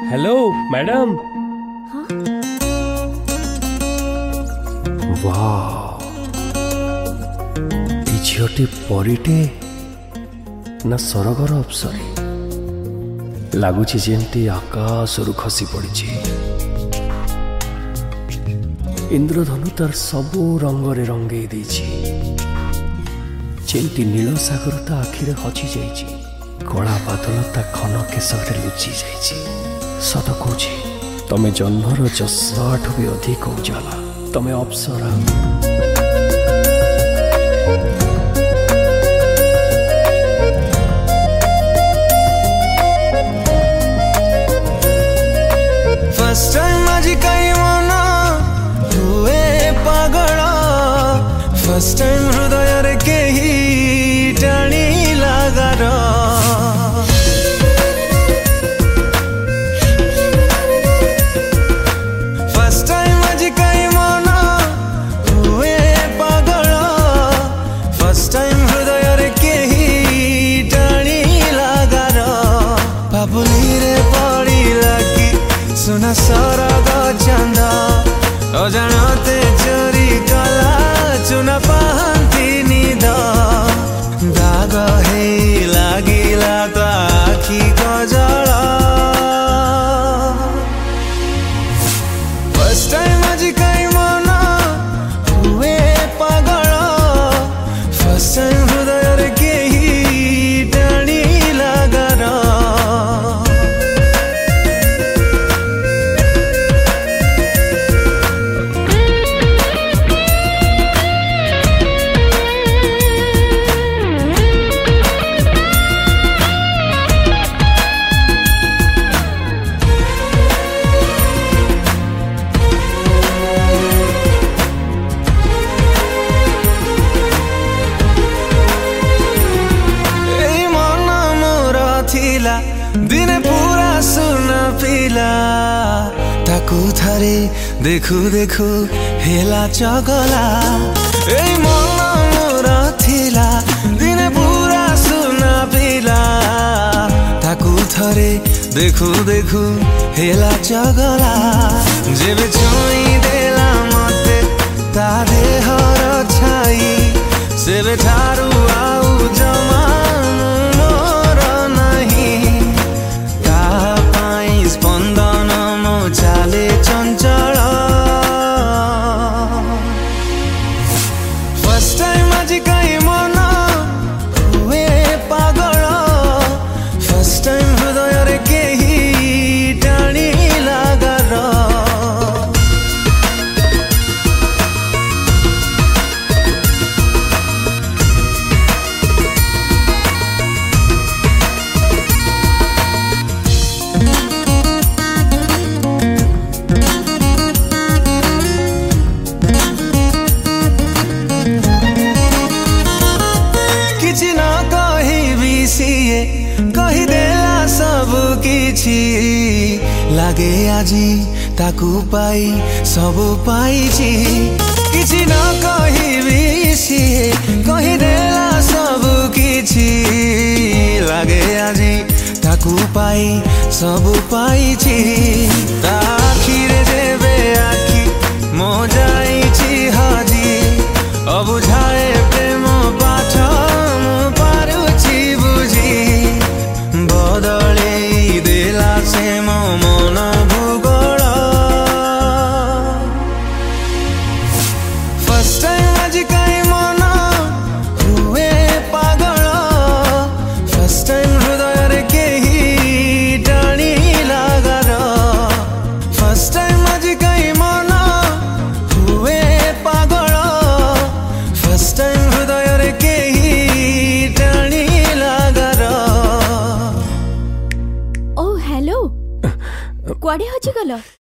Hello madam. हाँ? वाह, ई झीटी परीटे ना सरगर अप्सरी लगुच जेमती आकाशरू खसी पड़ी। इंद्रधनु तार सबू रंगरे रंगे देछि, जेमती नील सागर ता आखिरे हछि जाइछि, कला बादल ता खन केशरे लुचि जाइछि। सत कहूछि तमे जन्मर जस्वाठू भी अधिक उजाला, तमे अप्सरा। फर्स्ट टाइम आज कई मना हुए पागल, फर्स्ट टाइम हृदय रे केही टाणी लागार। फर्स्ट टाइम आज कई मना हुए पागल, फर्स्ट टाइम हृदय रे केही टाणी लागार। बाबुली रे पड़ी लगी सुना सरग चंद, अजाणते चोरी कला चुना पाहती निद। दाग हे लागिला तो आखि गजल, फर्स्ट टाइम आज कई मन हुए पागल, फर्स्ट टाइम हृदय रे केही टाणी लागार। दिने पूरा सुना पिला ताकू थारे देखू देखू हेला चगला। ए मन मोर थिला दिने पूरा सुना पिला ताकू थारे देखू देखू हेला चगला। जेबे छुई देला मते ता देहर छाई, सेबे ठारू आउ जमा स्पंदन मो चाले चंचल। फर्स्ट टाइम आज कई मन हुए पागल, फर्स्ट टाइम हृदय रे केही टाणी लागार। कहीदेला सब किछि लागे आजी ताकू पाई सब पाइछि। किछि न कहिबी सिए कहीदेला सब किछि लागे आजी ताकू पाई सब पाइछि। ता आखिरे जेबे आखि मो जाइछि हाजी, अबुझाए प्रेम पाठ मु पारुछि बुझी। बदले देला से मो मन भूगोल, फर्स्ट टाइम आज कई मन हुए पागल, फर्स्ट टाइम हृदय रे केही टाणी लागार। फर्स्ट टाइम आज कई मन हुए पागल, फर्स्ट टाइम हृदय रे केही टाणी लागार। ओ हेलो, कुआडे हजि गल?